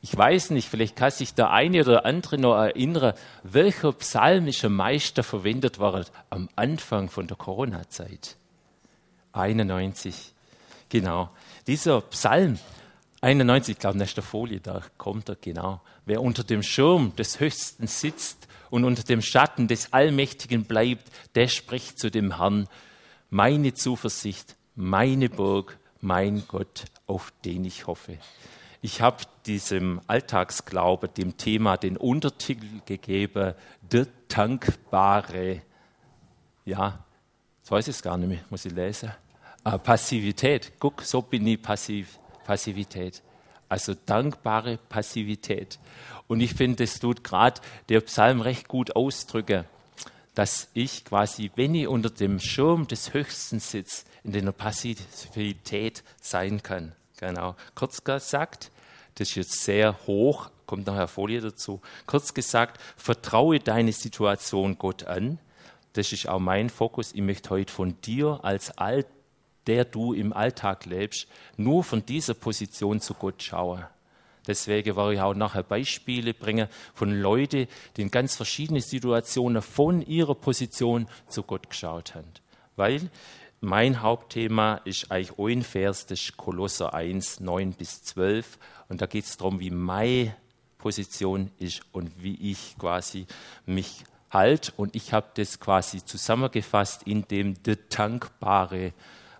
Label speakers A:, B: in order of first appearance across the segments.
A: Ich weiß nicht, vielleicht kann sich der eine oder andere noch erinnern, welcher Psalm ist am meisten verwendet worden am Anfang von der Corona-Zeit? 91. Genau. Dieser Psalm 91, ich glaube, nächste Folie, da kommt er genau. Wer unter dem Schirm des Höchsten sitzt und unter dem Schatten des Allmächtigen bleibt, der spricht zu dem Herrn: Meine Zuversicht, meine Burg, mein Gott, auf den ich hoffe. Ich habe diesem Alltagsglaube, dem Thema, den Untertitel gegeben: Der Dankbare. Ja, jetzt weiß ich es gar nicht mehr, muss ich lesen. Passivität. Guck, so bin ich Passivität. Also dankbare Passivität. Und ich finde, das tut gerade der Psalm recht gut ausdrücken, dass ich quasi, wenn ich unter dem Schirm des Höchsten sitze, in der Passivität sein kann. Genau. Kurz gesagt, das ist jetzt sehr hoch, kommt nachher Folie dazu. Kurz gesagt, vertraue deine Situation Gott an. Das ist auch mein Fokus. Ich möchte heute von dir als der du im Alltag lebst, nur von dieser Position zu Gott schauen. Deswegen werde ich auch nachher Beispiele bringen von Leuten, die in ganz verschiedenen Situationen von ihrer Position zu Gott geschaut haben. Weil mein Hauptthema ist eigentlich ein Vers, das ist Kolosser 1, 9-12. Und da geht es darum, wie meine Position ist und wie ich quasi mich halte. Und ich habe das quasi zusammengefasst in dem der dankbare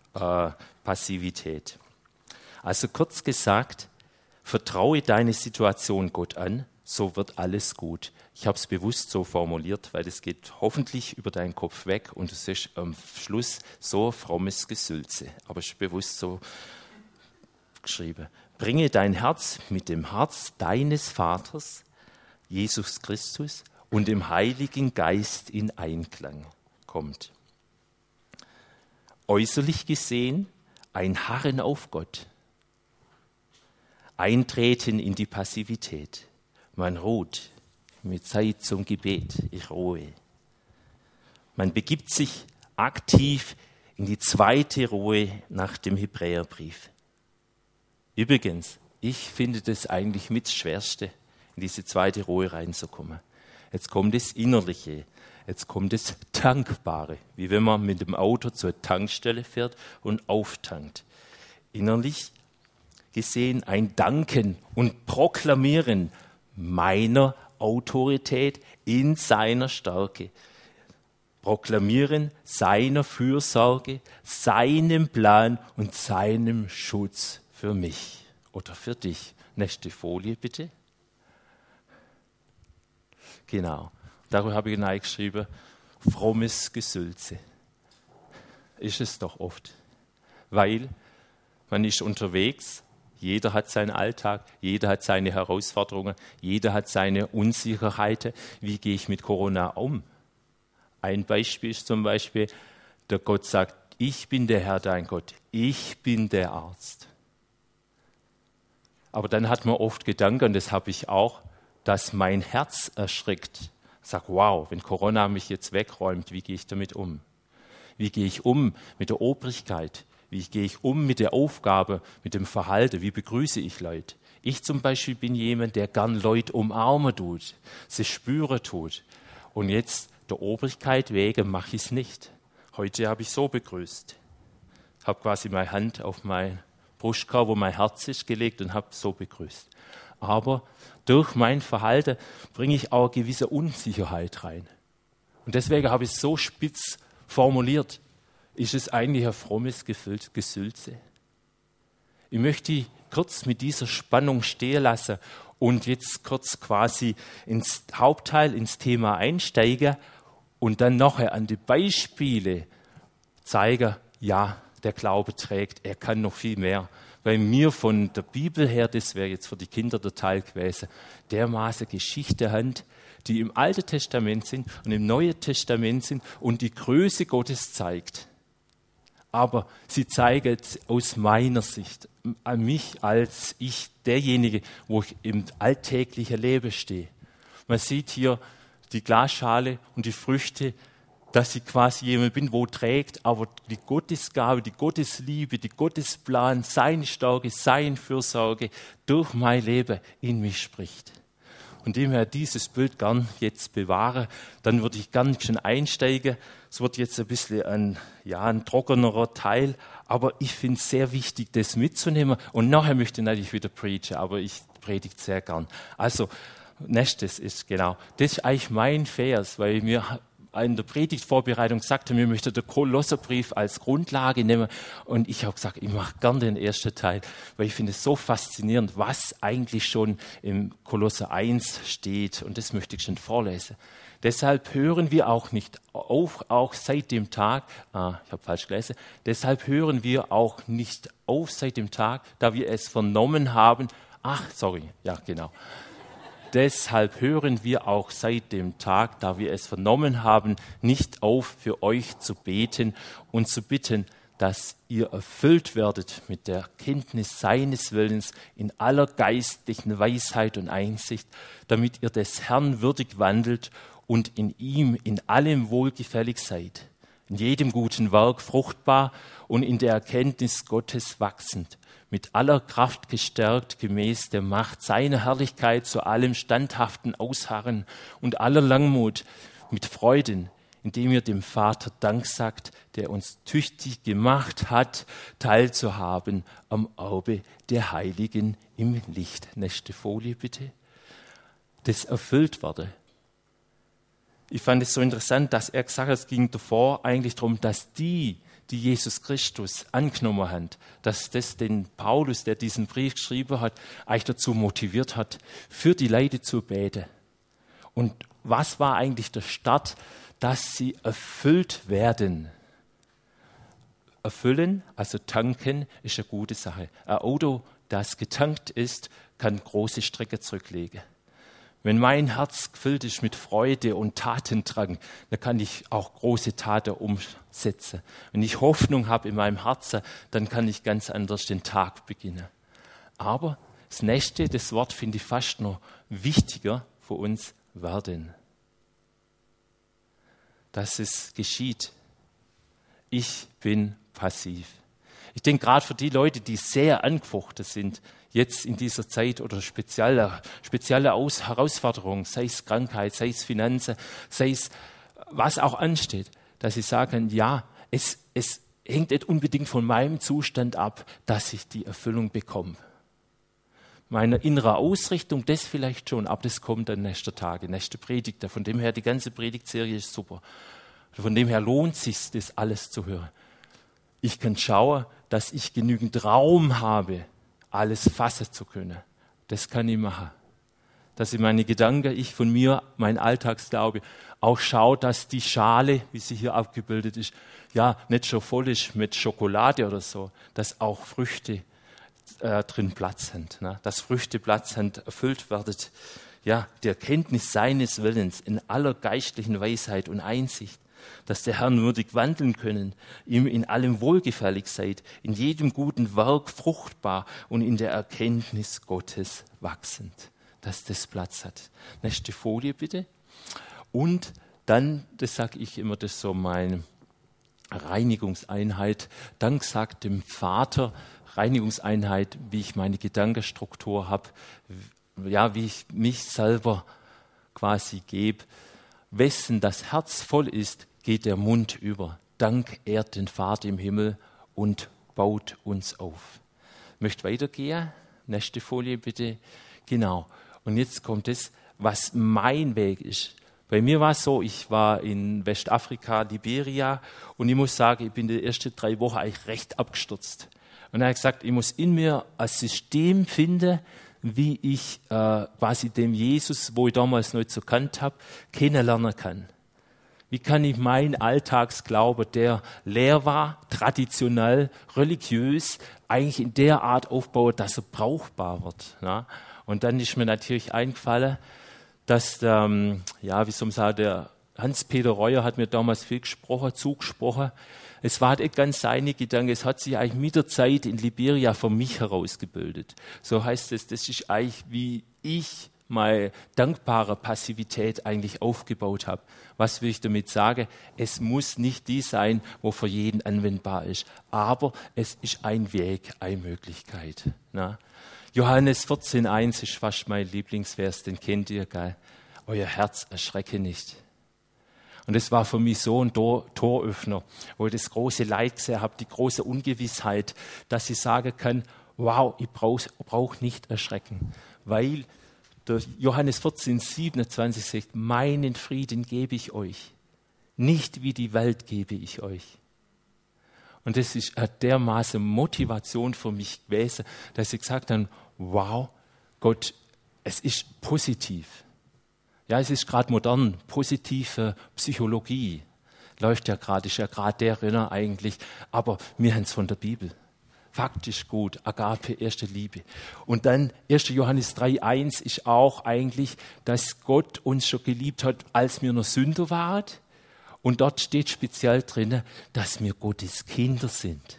A: Passivität. Also kurz gesagt, vertraue deine Situation Gott an, so wird alles gut. Ich habe es bewusst so formuliert, weil es geht hoffentlich über deinen Kopf weg und es ist am Schluss so frommes Gesülze. Aber es ist bewusst so geschrieben. Bringe dein Herz mit dem Herz deines Vaters, Jesus Christus, und dem Heiligen Geist in Einklang kommt. Äußerlich gesehen ein Harren auf Gott, Eintreten in die Passivität. Man ruht mit Zeit zum Gebet, ich ruhe. Man begibt sich aktiv in die zweite Ruhe nach dem Hebräerbrief. Übrigens, ich finde das eigentlich mit das Schwerste, in diese zweite Ruhe reinzukommen. Jetzt kommt das Innerliche. Jetzt kommt das Dankbare, wie wenn man mit dem Auto zur Tankstelle fährt und auftankt. Innerlich gesehen ein Danken und Proklamieren meiner Autorität in seiner Stärke. Proklamieren seiner Fürsorge, seinem Plan und seinem Schutz für mich oder für dich. Nächste Folie bitte. Genau. Darüber habe ich geschrieben, frommes Gesülze. Ist es doch oft. Weil man ist unterwegs, jeder hat seinen Alltag, jeder hat seine Herausforderungen, jeder hat seine Unsicherheiten. Wie gehe ich mit Corona um? Ein Beispiel ist zum Beispiel, der Gott sagt, ich bin der Herr, dein Gott, ich bin der Arzt. Aber dann hat man oft Gedanken, und das habe ich auch, dass mein Herz erschrickt. Sag, wow, wenn Corona mich jetzt wegräumt, wie gehe ich damit um? Wie gehe ich um mit der Obrigkeit? Wie gehe ich um mit der Aufgabe, mit dem Verhalten? Wie begrüße ich Leute? Ich zum Beispiel bin jemand, der gern Leute umarmen tut, sie spüren tut. Und jetzt der Obrigkeit wegen mache ich es nicht. Heute habe ich so begrüßt. Ich habe quasi meine Hand auf mein Brustkorb, wo mein Herz ist, gelegt und habe so begrüßt. Aber durch mein Verhalten bringe ich auch eine gewisse Unsicherheit rein. Und deswegen habe ich es so spitz formuliert. Ist es eigentlich ein frommes Gesülze? Ich möchte kurz mit dieser Spannung stehen lassen und jetzt kurz quasi ins Hauptteil, ins Thema einsteigen und dann nachher an die Beispiele zeigen, ja, der Glaube trägt, er kann noch viel mehr. Weil mir von der Bibel her, das wäre jetzt für die Kinder der Teil gewesen, dermaßen Geschichten haben, die im Alten Testament sind und im Neuen Testament sind und die Größe Gottes zeigt. Aber sie zeigen aus meiner Sicht, an mich als ich derjenige, wo ich im alltäglichen Leben stehe. Man sieht hier die Glasschale und die Früchte dass ich quasi jemand bin, wo trägt, aber die Gottesgabe, die Gottesliebe, die Gottesplan, seine Stärke, seine Fürsorge durch mein Leben in mich spricht. Und dem her dieses Bild gern jetzt bewahre, dann würde ich gern schon einsteigen. Es wird jetzt ein bisschen ein trockenerer Teil, aber ich finde es sehr wichtig, das mitzunehmen. Und nachher möchte ich natürlich wieder preachen, aber ich predige sehr gern. Also, nächstes ist genau, das ist eigentlich mein Vers, weil mir in der Predigtvorbereitung sagte, wir möchten den Kolosserbrief als Grundlage nehmen. Und ich habe gesagt, ich mache gern den ersten Teil, weil ich finde es so faszinierend, was eigentlich schon im Kolosser 1 steht. Und das möchte ich schon vorlesen. Deshalb hören wir auch nicht auf, auch seit dem Tag, deshalb hören wir auch nicht auf seit dem Tag, da wir es vernommen haben. Deshalb hören wir auch seit dem Tag, da wir es vernommen haben, nicht auf, für euch zu beten und zu bitten, dass ihr erfüllt werdet mit der Kenntnis seines Willens in aller geistlichen Weisheit und Einsicht, damit ihr des Herrn würdig wandelt und in ihm in allem wohlgefällig seid, in jedem guten Werk fruchtbar und in der Erkenntnis Gottes wachsend, mit aller Kraft gestärkt gemäß der Macht seiner Herrlichkeit zu allem standhaften Ausharren und aller Langmut mit Freuden, indem ihr dem Vater Dank sagt, der uns tüchtig gemacht hat, teilzuhaben am Erbe der Heiligen im Licht. Nächste Folie bitte. Das erfüllt wurde. Ich fand es so interessant, dass er gesagt hat, es ging davor eigentlich darum, dass die Jesus Christus angenommen haben, dass das den Paulus, der diesen Brief geschrieben hat, eigentlich dazu motiviert hat, für die Leute zu beten. Und was war eigentlich der Start, dass sie erfüllt werden? Erfüllen, also tanken, ist eine gute Sache. Ein Auto, das getankt ist, kann große Strecke zurücklegen. Wenn mein Herz gefüllt ist mit Freude und Tatendrang, dann kann ich auch große Taten umsetzen. Wenn ich Hoffnung habe in meinem Herzen, dann kann ich ganz anders den Tag beginnen. Aber das nächste, das Wort finde ich fast noch wichtiger für uns, werden. Dass es geschieht. Ich bin passiv. Ich denke gerade für die Leute, die sehr angefochten sind, jetzt in dieser Zeit oder spezielle Herausforderungen, sei es Krankheit, sei es Finanzen, sei es was auch ansteht, dass sie sagen, ja, es hängt nicht unbedingt von meinem Zustand ab, dass ich die Erfüllung bekomme. Meine innere Ausrichtung, das vielleicht schon, aber das kommt dann nächster Tage, nächste Predigt. Von dem her, die ganze Predigtserie ist super. Von dem her lohnt es sich, das alles zu hören. Ich kann schauen, dass ich genügend Raum habe, alles fassen zu können. Das kann ich machen. Dass ich meine Gedanken, ich von mir, mein Alltagsglaube, auch schaue, dass die Schale, wie sie hier abgebildet ist, ja, nicht schon voll ist mit Schokolade oder so, dass auch Früchte drin Platz haben. Ne? Dass Früchte Platz haben, erfüllt werden, ja, die Erkenntnis seines Willens in aller geistlichen Weisheit und Einsicht, dass der Herrn würdig wandeln können, ihm in allem wohlgefällig seid, in jedem guten Werk fruchtbar und in der Erkenntnis Gottes wachsend, dass das Platz hat. Nächste Folie bitte. Und dann, das sage ich immer, das ist so meine Reinigungseinheit, Dank sagt dem Vater, Reinigungseinheit, wie ich meine Gedankenstruktur habe, ja, wie ich mich selber quasi gebe. Wessen das Herz voll ist, geht der Mund über. Dank ehrt den Vater im Himmel und baut uns auf. Ich möchte weitergehen. Nächste Folie bitte. Genau. Und jetzt kommt es, was mein Weg ist. Bei mir war es so, ich war in Westafrika, Liberia, und ich muss sagen, ich bin die ersten 3 Wochen eigentlich recht abgestürzt. Und er hat gesagt, ich muss in mir ein System finden, wie ich quasi dem Jesus, wo ich damals noch nicht so kannt habe, kennenlernen kann. Wie kann ich meinen Alltagsglauben, der leer war, traditionell, religiös, eigentlich in der Art aufbauen, dass er brauchbar wird. Ne? Und dann ist mir natürlich eingefallen, dass der Hans-Peter Reuer hat mir damals viel zugesprochen. Es war nicht ganz seine Gedanke, es hat sich eigentlich mit der Zeit in Liberia für mich herausgebildet. So heißt es, das ist eigentlich, wie ich meine dankbare Passivität eigentlich aufgebaut habe. Was will ich damit sagen? Es muss nicht die sein, wo für jeden anwendbar ist, aber es ist ein Weg, eine Möglichkeit. Na? Johannes 14,1 ist fast mein Lieblingsvers, den kennt ihr, gell? Euer Herz erschrecke nicht. Und das war für mich so ein Toröffner, wo ich das große Leid gesehen habe, die große Ungewissheit, dass ich sagen kann, wow, ich brauch nicht erschrecken, weil der Johannes 14,27 sagt, meinen Frieden gebe ich euch, nicht wie die Welt gebe ich euch. Und das ist dermaßen Motivation für mich gewesen, dass ich gesagt habe, wow, Gott, es ist positiv. Ja, es ist gerade modern, positive Psychologie läuft ja gerade, ist ja gerade der Renner eigentlich, aber wir haben es von der Bibel. Faktisch gut, Agape, erste Liebe. Und dann 1. Johannes 3,1 ist auch eigentlich, dass Gott uns schon geliebt hat, als wir noch Sünder waren. Und dort steht speziell drin, dass wir Gottes Kinder sind.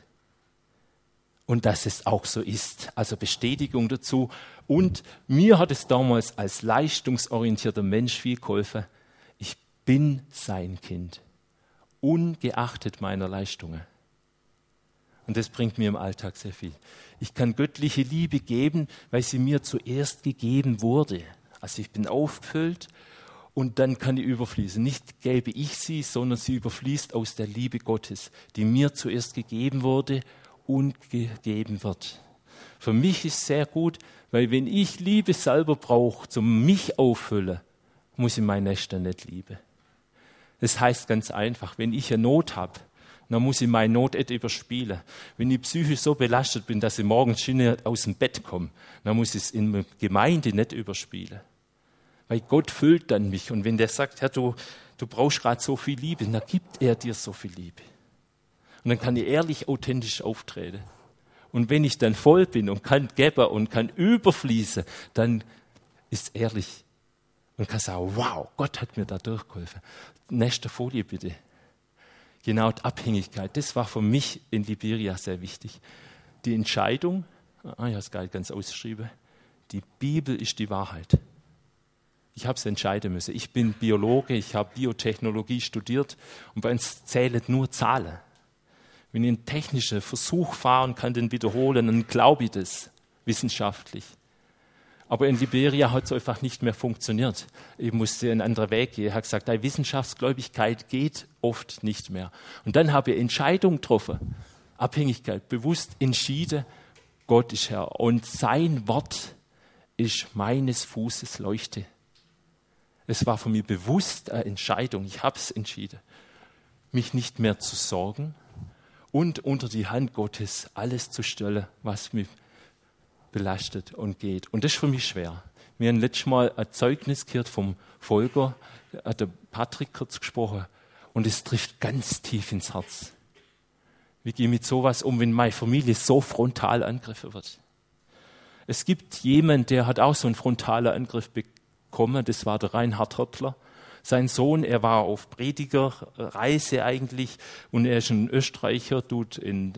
A: Und dass es auch so ist. Also Bestätigung dazu. Und mir hat es damals als leistungsorientierter Mensch viel geholfen. Ich bin sein Kind, ungeachtet meiner Leistungen. Und das bringt mir im Alltag sehr viel. Ich kann göttliche Liebe geben, weil sie mir zuerst gegeben wurde. Also ich bin aufgefüllt und dann kann die überfließen. Nicht gebe ich sie, sondern sie überfließt aus der Liebe Gottes, die mir zuerst gegeben wurde und gegeben wird. Für mich ist es sehr gut, weil wenn ich Liebe selber brauche, zum mich auffüllen, muss ich meinen Nächsten nicht lieben. Das heißt ganz einfach, wenn ich eine Not habe, dann muss ich meine Not nicht überspielen. Wenn ich psychisch so belastet bin, dass ich morgens nicht aus dem Bett komme, dann muss ich es in der Gemeinde nicht überspielen. Weil Gott füllt dann mich. Und wenn der sagt, Herr, du brauchst gerade so viel Liebe, dann gibt er dir so viel Liebe. Und dann kann ich ehrlich, authentisch auftreten. Und wenn ich dann voll bin und kann geben und kann überfließen, dann ist es ehrlich und kann sagen, wow, Gott hat mir da durchgeholfen. Nächste Folie bitte. Genau, die Abhängigkeit, das war für mich in Liberia sehr wichtig. Die Entscheidung, ich habe es gar nicht ganz ausgeschrieben, die Bibel ist die Wahrheit. Ich habe es entscheiden müssen. Ich bin Biologe, ich habe Biotechnologie studiert und bei uns zählen nur Zahlen. Wenn ich einen technischen Versuch fahre und kann den wiederholen, dann glaube ich das wissenschaftlich. Aber in Liberia hat es einfach nicht mehr funktioniert. Ich musste einen anderen Weg gehen. Ich habe gesagt, die Wissenschaftsgläubigkeit geht oft nicht mehr. Und dann habe ich Entscheidungen getroffen, Abhängigkeit, bewusst entschieden, Gott ist Herr. Und sein Wort ist meines Fußes Leuchte. Es war für mich bewusst eine Entscheidung. Ich habe es entschieden, mich nicht mehr zu sorgen und unter die Hand Gottes alles zu stellen, was mich belastet und geht. Und das ist für mich schwer. Wir haben letztes Mal ein Zeugnis gehört vom Volker, hat der Patrick kurz gesprochen, und es trifft ganz tief ins Herz. Wie gehe ich mit sowas um, wenn meine Familie so frontal angegriffen wird? Es gibt jemanden, der hat auch so einen frontalen Angriff bekommen, das war der Reinhard Hörtler. Sein Sohn, er war auf Predigerreise eigentlich und er ist ein Österreicher, tut in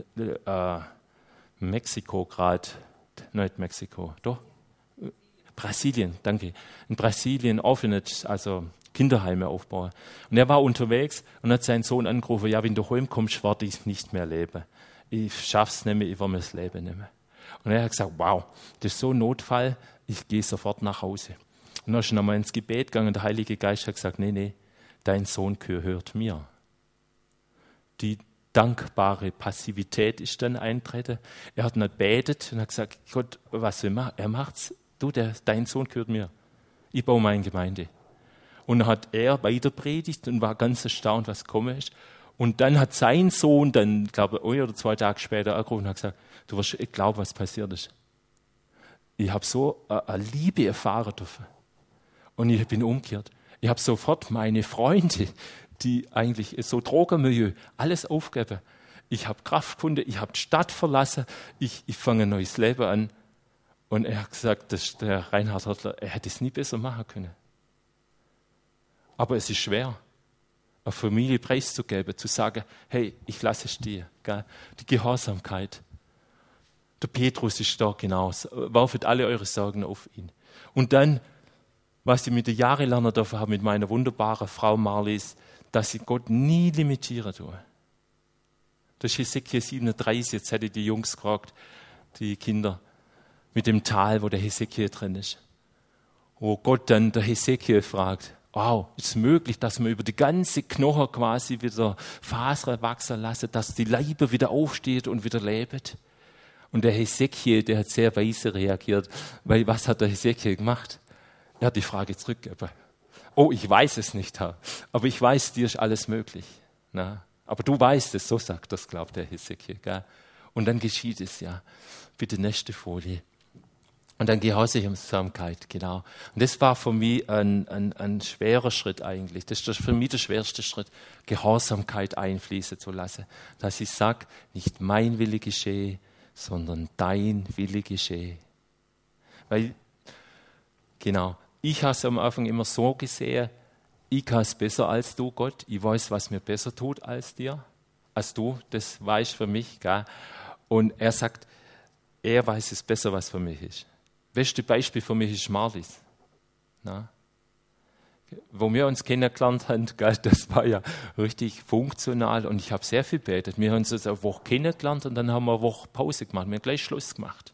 A: Mexiko gerade, nicht Mexiko, doch? Brasilien, danke. In Brasilien Orphanage, also Kinderheime aufbauen. Und er war unterwegs und hat seinen Sohn angerufen, ja, wenn du heimkommst, werde ich nicht mehr leben. Ich schaff's nicht mehr, ich will mir das Leben nicht mehr. Und er hat gesagt, wow, das ist so ein Notfall, ich gehe sofort nach Hause. Und dann ist er nochmal ins Gebet gegangen und der Heilige Geist hat gesagt, nee, dein Sohn gehört mir. Die dankbare Passivität ist dann eintreten. Er hat nicht betet und hat gesagt, Gott, was will er? Er macht's. Du, dein Sohn gehört mir. Ich baue meine Gemeinde. Und dann hat er weiter predigt und war ganz erstaunt, was gekommen ist. Und dann hat sein Sohn dann, glaube ich, 1 oder 2 Tage später angerufen und hat gesagt, du wirst nicht glauben, was passiert ist. Ich habe so eine Liebe erfahren dürfen. Und ich bin umgekehrt. Ich habe sofort meine Freunde, die eigentlich so Drogenmilieu, alles aufgegeben. Ich habe Kraft gefunden, ich habe die Stadt verlassen, ich fange ein neues Leben an. Und er hat gesagt, der Reinhard Hörtler, er hätte es nie besser machen können. Aber es ist schwer, eine Familie preiszugeben, zu sagen, hey, ich lasse es dir. Gell? Die Gehorsamkeit. Der Petrus ist da genauso. Werfet alle eure Sorgen auf ihn. Und dann was ich mit den Jahren lernen dürfen habe mit meiner wunderbaren Frau Marlies, dass ich Gott nie limitieren tue. Das ist Hesekiel 37, jetzt hätte ich die Jungs gefragt, die Kinder, mit dem Tal, wo der Hesekiel drin ist. Wo Gott dann der Hesekiel fragt, wow, ist es möglich, dass man über die ganze Knochen quasi wieder Fasern wachsen lassen, dass die Leibe wieder aufsteht und wieder lebt? Und der Hesekiel, der hat sehr weise reagiert, weil was hat der Hesekiel gemacht? Er hat die Frage zurückgegeben. Oh, ich weiß es nicht, Herr, aber ich weiß, dir ist alles möglich. Na, aber du weißt es, so sagt das, glaubt der Hesekiel. Gell? Und dann geschieht es ja. Bitte nächste Folie. Und dann Gehorsamkeit, genau. Und das war für mich ein schwerer Schritt eigentlich. Das ist für mich der schwerste Schritt, Gehorsamkeit einfließen zu lassen. Dass ich sage, nicht mein Wille geschehe, sondern dein Wille geschehe. Weil, genau, ich habe es am Anfang immer so gesehen, ich kann es besser als du, Gott. Ich weiß, was mir besser tut als du. Das weißt für mich. Gell? Und er sagt, er weiß es besser, was für mich ist. Das beste Beispiel für mich ist Marlies. Na? Wo wir uns kennengelernt haben, gell, das war ja richtig funktional und ich habe sehr viel gebetet. Wir haben uns eine Woche kennengelernt und dann haben wir eine Woche Pause gemacht. Wir haben gleich Schluss gemacht.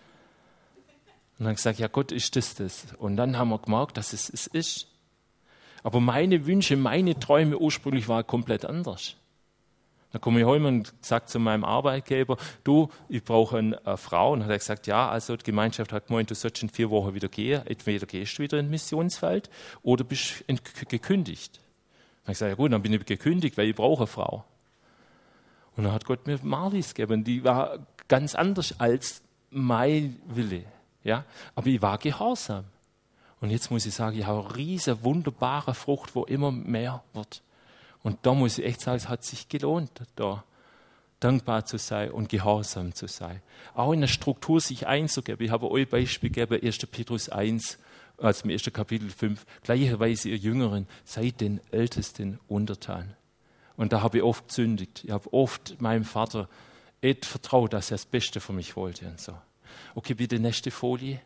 A: Und dann gesagt, ja Gott, ist das? Und dann haben wir gemerkt, dass es ist. Aber meine Wünsche, meine Träume ursprünglich waren komplett anders. Dann komme ich heim und sage zu meinem Arbeitgeber, du, ich brauche eine Frau. Und dann hat er gesagt, ja, also die Gemeinschaft hat gemeint, du sollst in 4 Wochen wieder gehen. Entweder gehst du wieder ins Missionsfeld oder bist gekündigt. Dann habe ich gesagt, ja gut, dann bin ich gekündigt, weil ich brauche eine Frau. Und dann hat Gott mir Marlies gegeben. Die war ganz anders als mein Wille. Ja? Aber ich war gehorsam. Und jetzt muss ich sagen, ich habe eine riesige, wunderbare Frucht, wo immer mehr wird. Und da muss ich echt sagen, es hat sich gelohnt, da dankbar zu sein und gehorsam zu sein. Auch in der Struktur sich einzugeben. Ich habe euch ein Beispiel gegeben, 1. Petrus 1, also im 1. Kapitel 5. Gleicherweise ihr Jüngeren, seid den Ältesten untertan. Und da habe ich oft gesündigt. Ich habe oft meinem Vater vertraut, dass er das Beste für mich wollte. Und so. Okay, bitte nächste Folie.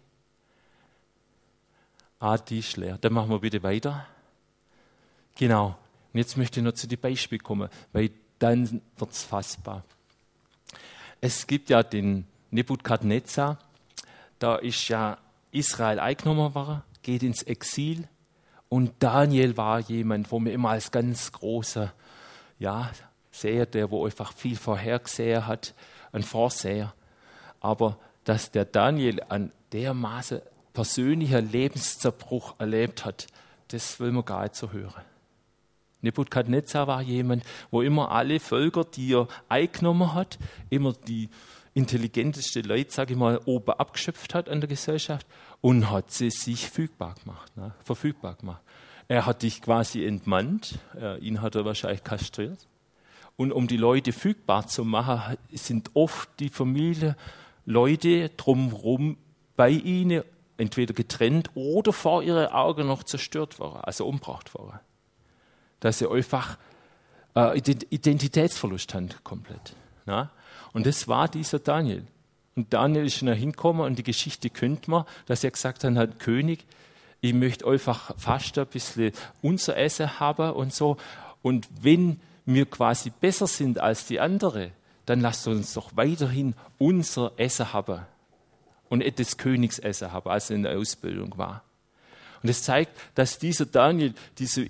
A: Die ist leer. Dann machen wir bitte weiter. Genau. Und jetzt möchte ich noch zu den Beispielen kommen, weil dann wird es fassbar. Es gibt ja den Nebukadnezar, da ist ja Israel eingenommen worden, geht ins Exil. Und Daniel war jemand, wo mir immer als ganz großer Seher, der wo einfach viel vorhergesehen hat, ein Vorseher. Aber dass der Daniel an dermaßen persönlicher Lebenszerbruch erlebt hat, das will man gar nicht so hören. Nebukadnezar war jemand, wo immer alle Völker, die er eingenommen hat, immer die intelligenteste Leute, sage ich mal, oben abgeschöpft hat an der Gesellschaft und hat sie sich verfügbar gemacht. Er hat dich quasi entmannt, ihn hat er wahrscheinlich kastriert. Und um die Leute verfügbar zu machen, sind oft die Familie, Leute drumherum bei ihnen entweder getrennt oder vor ihren Augen noch zerstört worden, also umgebracht worden. Dass sie einfach Identitätsverlust haben, komplett. Ja? Und das war dieser Daniel. Und Daniel ist dann hingekommen und die Geschichte kennt man, dass er gesagt hat, Herr König, ich möchte einfach fast ein bisschen unser Essen haben und so. Und wenn wir quasi besser sind als die anderen, dann lasst uns doch weiterhin unser Essen haben. Und nicht das Königsessen haben, als er in der Ausbildung war. Und das zeigt, dass dieser Daniel diesen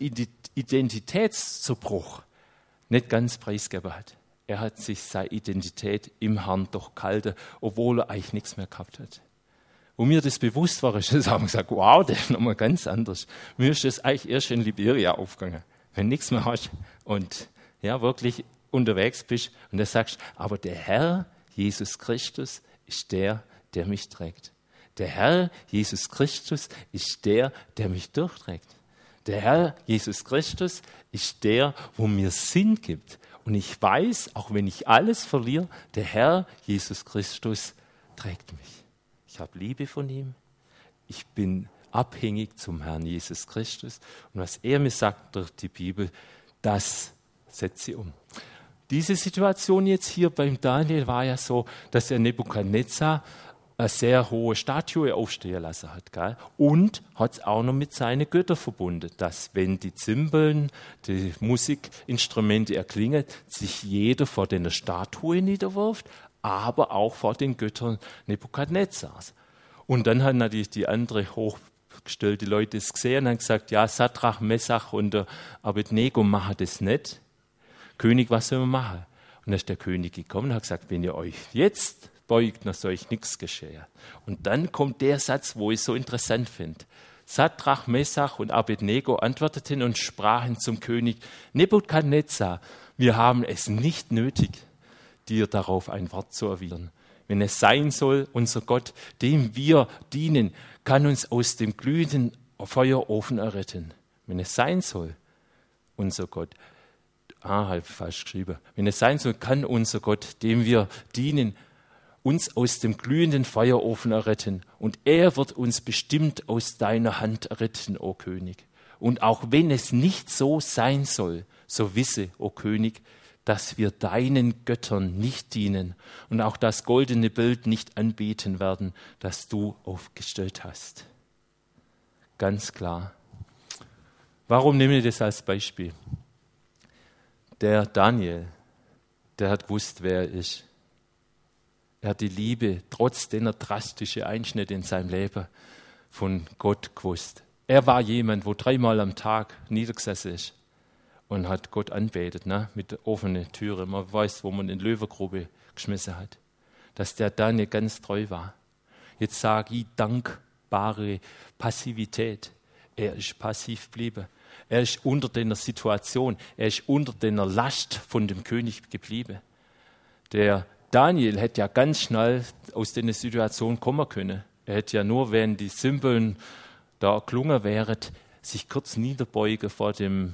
A: Identitätszerbruch nicht ganz preisgegeben hat. Er hat sich seine Identität im Herrn doch gehalten, obwohl er eigentlich nichts mehr gehabt hat. Wo mir das bewusst war, ist das, haben wir gesagt, wow, das ist nochmal ganz anders. Mir ist das eigentlich erst in Liberia aufgegangen. Wenn du nichts mehr hast und ja, wirklich unterwegs bist und dann sagst, aber der Herr, Jesus Christus, ist der mich trägt. Der Herr, Jesus Christus, ist der mich durchträgt. Der Herr, Jesus Christus, ist der, wo mir Sinn gibt. Und ich weiß, auch wenn ich alles verliere, der Herr, Jesus Christus, trägt mich. Ich habe Liebe von ihm. Ich bin abhängig zum Herrn Jesus Christus. Und was er mir sagt durch die Bibel, das setze ich um. Diese Situation jetzt hier beim Daniel war ja so, dass er Nebukadnezar eine sehr hohe Statue aufstehen lassen hat. Gell? Und hat es auch noch mit seinen Göttern verbunden, dass wenn die Zimbeln, die Musikinstrumente erklingen, sich jeder vor der Statue niederwirft, aber auch vor den Göttern Nebukadnezars. Und dann haben natürlich die andere hochgestellte Leute es gesehen und haben gesagt, ja, Sadrach, Mesach und Abednego machen das nicht. König, was sollen wir machen? Und dann ist der König gekommen und hat gesagt, wenn ihr euch jetzt beugt, dann soll euch nichts geschehen. Und dann kommt der Satz, wo ich so interessant finde. Sadrach, Mesach und Abednego antworteten und sprachen zum König, Nebukadnezar, wir haben es nicht nötig, dir darauf ein Wort zu erwidern. Wenn es sein soll, unser Gott, dem wir dienen, kann uns aus dem glühenden Feuerofen erretten. Wenn es sein soll, unser Gott, halb falsch geschrieben. Wenn es sein soll, kann unser Gott, dem wir dienen, uns aus dem glühenden Feuerofen erretten. Und er wird uns bestimmt aus deiner Hand erretten, o König. Und auch wenn es nicht so sein soll, so wisse, o König, dass wir deinen Göttern nicht dienen und auch das goldene Bild nicht anbeten werden, das du aufgestellt hast. Ganz klar. Warum nehme ich das als Beispiel? Der Daniel, der hat gewusst, wer er ist. Er hat die Liebe, trotz der drastischen Einschnitte in seinem Leben, von Gott gewusst. Er war jemand, wo 3-mal am Tag niedergesessen ist und hat Gott anbetet, mit offenen Türen. Man weiß, wo man in Löwengrube geschmissen hat. Dass der Daniel ganz treu war. Jetzt sage ich dankbare Passivität. Er ist passiv geblieben. Er ist unter der Situation, er ist unter der Last von dem König geblieben. Der Daniel hätte ja ganz schnell aus der Situation kommen können. Er hätte ja nur, wenn die Zimbeln da gelungen wären, sich kurz niederbeugen vor den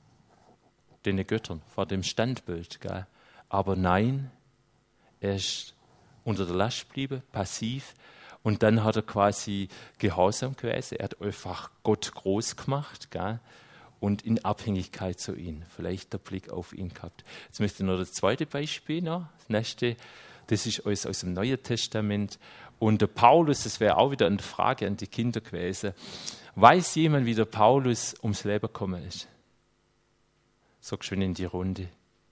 A: Göttern, vor dem Standbild. Gell? Aber nein, er ist unter der Last geblieben, passiv. Und dann hat er quasi Gehorsam gewesen. Er hat einfach Gott groß gemacht, gell? Und in Abhängigkeit zu ihm. Vielleicht der Blick auf ihn gehabt. Jetzt möchte ich noch das zweite Beispiel noch. Das nächste, das ist alles aus dem Neuen Testament. Und der Paulus, das wäre auch wieder eine Frage an die Kinder gewesen. Weiß jemand, wie der Paulus ums Leben gekommen ist? So schön in die Runde.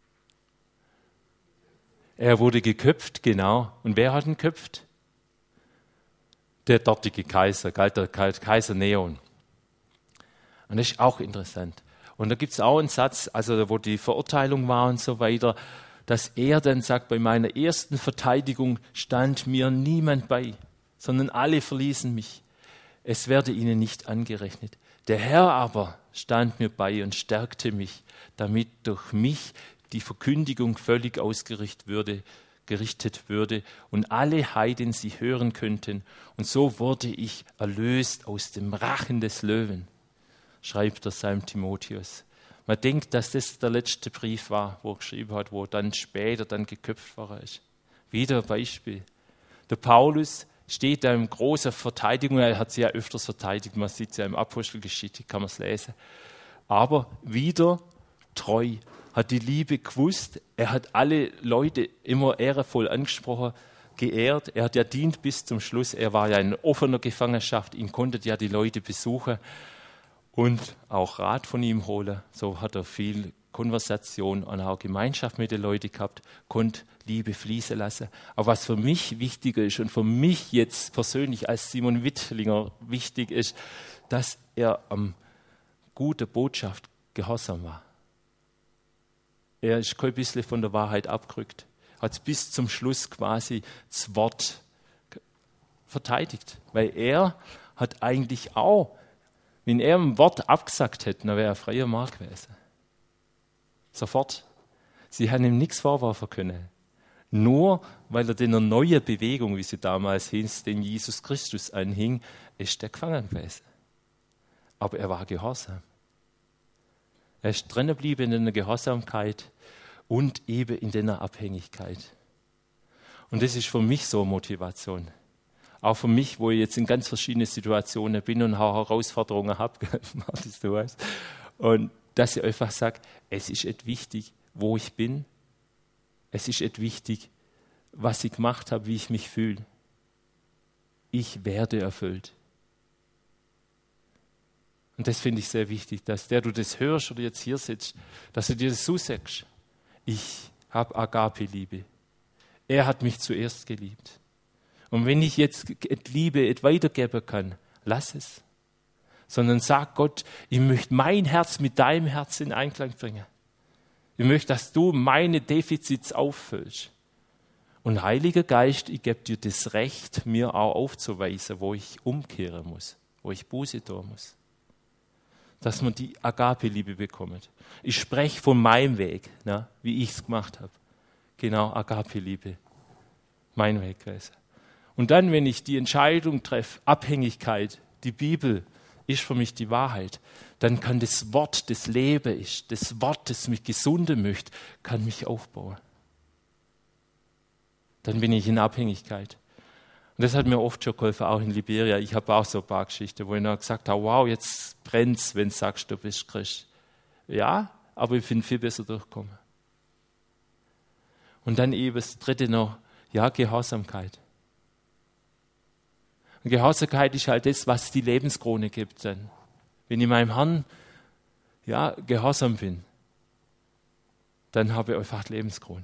A: Er wurde geköpft, genau. Und wer hat ihn geköpft? Der dortige Kaiser, der Kaiser Neon. Und das ist auch interessant. Und da gibt es auch einen Satz, also wo die Verurteilung war und so weiter, dass er dann sagt, bei meiner ersten Verteidigung stand mir niemand bei, sondern alle verließen mich. Es werde ihnen nicht angerechnet. Der Herr aber stand mir bei und stärkte mich, damit durch mich die Verkündigung völlig ausgerichtet würde und alle Heiden sie hören könnten. Und so wurde ich erlöst aus dem Rachen des Löwen, schreibt er seinem Timotheus. Man denkt, dass das der letzte Brief war, wo er geschrieben hat, wo dann später dann geköpft worden ist. Wieder ein Beispiel. Der Paulus steht da in großer Verteidigung, er hat sie ja öfters verteidigt, man sieht es ja im Apostelgeschichte, kann man es lesen. Aber wieder treu, hat die Liebe gewusst, er hat alle Leute immer ehrenvoll angesprochen, geehrt, er hat ja dient bis zum Schluss, er war ja in offener Gefangenschaft, ihn konnten ja die Leute besuchen und auch Rat von ihm holen. So hat er viel Konversation und auch Gemeinschaft mit den Leuten gehabt, konnte Liebe fließen lassen. Aber was für mich wichtiger ist und für mich jetzt persönlich als Simon Wittlinger wichtig ist, dass er am guten Botschaft gehorsam war. Er ist kein bisschen von der Wahrheit abgerückt, hat bis zum Schluss quasi das Wort verteidigt, weil er hat eigentlich auch, wenn er ein Wort abgesagt hätte, dann wäre er freier Mann gewesen. Sofort. Sie haben ihm nichts vorwerfen können. Nur weil er der neuen Bewegung, wie sie damals hieß, den Jesus Christus anhing, ist er gefangen gewesen. Aber er war gehorsam. Er ist drin geblieben in der Gehorsamkeit und eben in der Abhängigkeit. Und das ist für mich so eine Motivation. Auch für mich, wo ich jetzt in ganz verschiedenen Situationen bin und auch Herausforderungen habe, Martis, du weißt. Und dass ich einfach sage, es ist nicht wichtig, wo ich bin. Es ist nicht wichtig, was ich gemacht habe, wie ich mich fühle. ich werde erfüllt. Und das finde ich sehr wichtig, dass du das hörst oder jetzt hier sitzt, dass du dir das so sagst. Ich habe Agape-Liebe. Er hat mich zuerst geliebt. Und wenn ich jetzt Liebe weitergeben kann, lass es. Sondern sag Gott, ich möchte mein Herz mit deinem Herz in Einklang bringen. Ich möchte, dass du meine Defizits auffüllst. Und Heiliger Geist, ich gebe dir das Recht, mir auch aufzuweisen, wo ich umkehren muss, wo ich Buße tun muss. Dass man die Agape-Liebe bekommt. Ich spreche von meinem Weg, ne, wie ich es gemacht habe. Genau, Agape-Liebe. Mein Weg gewesen. Und dann, wenn ich die Entscheidung treffe, Abhängigkeit, die Bibel ist für mich die Wahrheit, dann kann das Wort, das Leben ist, das Wort, das mich gesunden möchte, kann mich aufbauen. Dann bin ich in Abhängigkeit. Und das hat mir oft schon geholfen, auch in Liberia. Ich habe auch so ein paar Geschichten, wo ich noch gesagt habe, wow, jetzt brennt's, wenn du sagst, du bist Christ. Ja, aber ich bin viel besser durchgekommen. Und dann eben das dritte noch, ja, Gehorsamkeit. Und Gehorsamkeit ist halt das, was die Lebenskrone gibt dann. Wenn ich meinem Herrn, ja, gehorsam bin, dann habe ich einfach die Lebenskrone.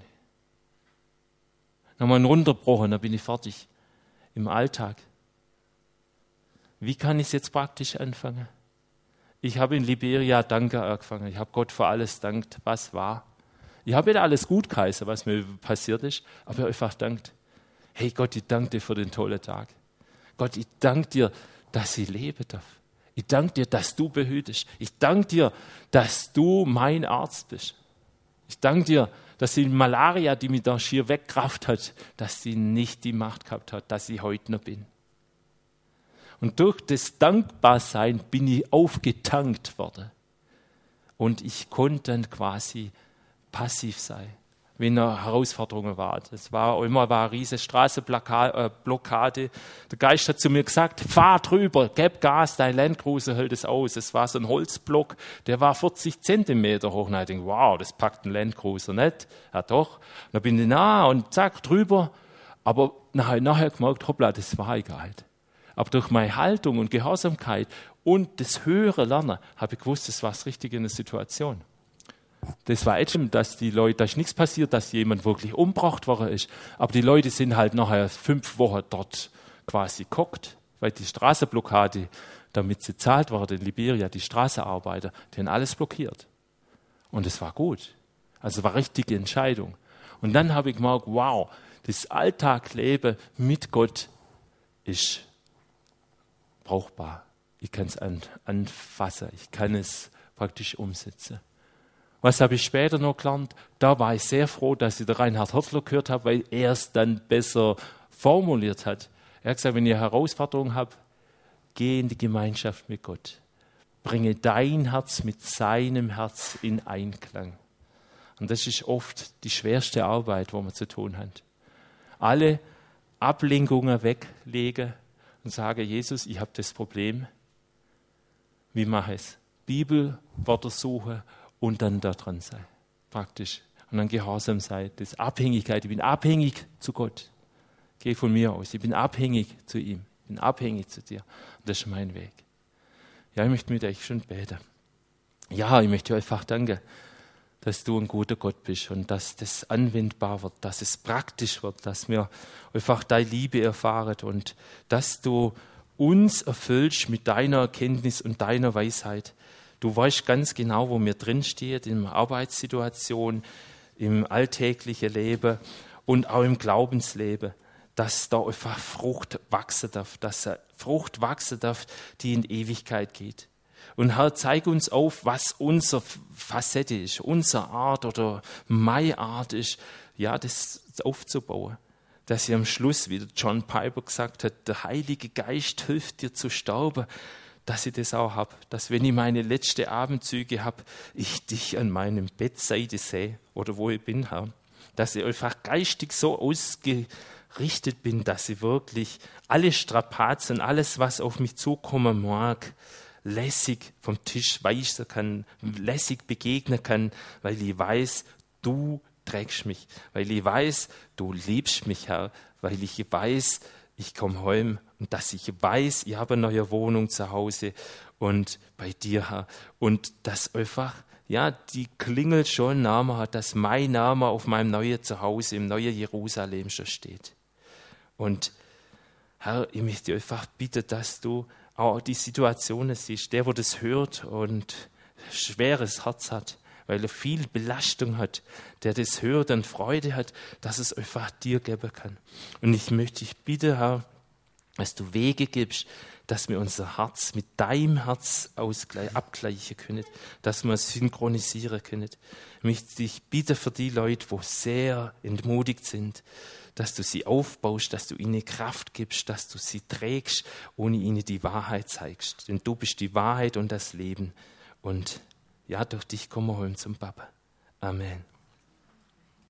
A: Nochmal einen runterbrochen, dann bin ich fertig. Im Alltag. Wie kann ich es jetzt praktisch anfangen? Ich habe in Liberia Danke angefangen. Ich habe Gott für alles dankt, was war. Ich habe nicht alles gut geheißen, was mir passiert ist, aber ich habe einfach dankt. Hey Gott, ich danke dir für den tollen Tag. Gott, ich danke dir, dass ich leben darf. Ich danke dir, dass du behütest. Ich danke dir, dass du mein Arzt bist. Ich danke dir, dass die Malaria, die mich da schier weggerafft hat, dass sie nicht die Macht gehabt hat, dass ich heute noch bin. Und durch das Dankbarsein bin ich aufgetankt worden. Und ich konnte dann quasi passiv sein, wenn eine Herausforderungen waren. Es war immer eine riesige Straßenblockade. Der Geist hat zu mir gesagt, fahr drüber, gib Gas, dein Landcruiser hält es aus. Es war so ein Holzblock, der war 40 Zentimeter hoch. Und ich dachte, wow, das packt ein Landcruiser nicht. Ja doch. Und dann bin ich nah und zack, drüber. Aber nachher gemerkt, hoppla, das war egal. Aber durch meine Haltung und Gehorsamkeit und das höhere Lernen habe ich gewusst, das war das Richtige in der Situation. Das war echt, dass die Leute, da ist nichts passiert, dass jemand wirklich umgebracht worden ist. Aber die Leute sind halt nachher 5 Wochen dort quasi gehockt, weil die Straßenblockade, damit sie zahlt wurde in Liberia, die Straßenarbeiter, die haben alles blockiert. Und es war gut. Also war richtige Entscheidung. Und dann habe ich gemerkt, wow, das Alltagsleben mit Gott ist brauchbar. Ich kann es anfassen, ich kann es praktisch umsetzen. Was habe ich später noch gelernt? Da war ich sehr froh, dass ich den Reinhard Hörtler gehört habe, weil er es dann besser formuliert hat. Er hat gesagt, wenn ihr Herausforderungen habt, geh in die Gemeinschaft mit Gott. Bringe dein Herz mit seinem Herz in Einklang. Und das ist oft die schwerste Arbeit, wo man zu tun hat. Alle Ablenkungen weglegen und sagen, Jesus, ich habe das Problem. Wie mache ich es? Bibel, Wörter suchen und dann da dran sein, praktisch. Und dann gehorsam sein. Das ist Abhängigkeit. Ich bin abhängig zu Gott. Geh von mir aus. Ich bin abhängig zu ihm. Ich bin abhängig zu dir. Und das ist mein Weg. Ja, ich möchte mit euch schon beten. Ja, ich möchte euch einfach danken, dass du ein guter Gott bist und dass das anwendbar wird, dass es praktisch wird, dass wir einfach deine Liebe erfahren und dass du uns erfüllst mit deiner Erkenntnis und deiner Weisheit. Du weißt ganz genau, wo wir drinstehen, in der Arbeitssituation, im alltäglichen Leben und auch im Glaubensleben, dass da einfach Frucht wachsen darf, dass Frucht wachsen darf, die in Ewigkeit geht. Und Herr, zeig uns auf, was unsere Facette ist, unsere Art oder meine Art ist, ja, das aufzubauen. Dass ihr am Schluss, wie John Piper gesagt hat, der Heilige Geist hilft dir zu sterben, dass ich das auch habe. Dass wenn ich meine letzten Abendzüge habe, ich dich an meinem Bettseite sehe oder wo ich bin, Herr. Dass ich einfach geistig so ausgerichtet bin, dass ich wirklich alle Strapazen, alles, was auf mich zukommen mag, lässig vom Tisch weichen kann, lässig begegnen kann, weil ich weiß, du trägst mich, weil ich weiß, du liebst mich, Herr, weil ich weiß, ich komme heim Und dass ich weiß, ich habe eine neue Wohnung zu Hause und bei dir, Herr. Und dass einfach, ja, die Klingel schon einen Namen hat, dass mein Name auf meinem neuen Zuhause, im neuen Jerusalem schon steht. Und Herr, ich möchte einfach bitten, dass du auch die Situationen siehst, der, wo das hört und schweres Herz hat, weil er viel Belastung hat, der das hört und Freude hat, dass es einfach dir geben kann. Und ich möchte dich bitten, Herr, dass du Wege gibst, dass wir unser Herz mit deinem Herz abgleichen können, dass wir es synchronisieren können. Ich möchte dich bitten für die Leute, die sehr entmutigt sind, dass du sie aufbaust, dass du ihnen Kraft gibst, dass du sie trägst, ohne ihnen die Wahrheit zeigst. Denn du bist die Wahrheit und das Leben. Und ja, durch dich kommen wir heim zum Papa. Amen.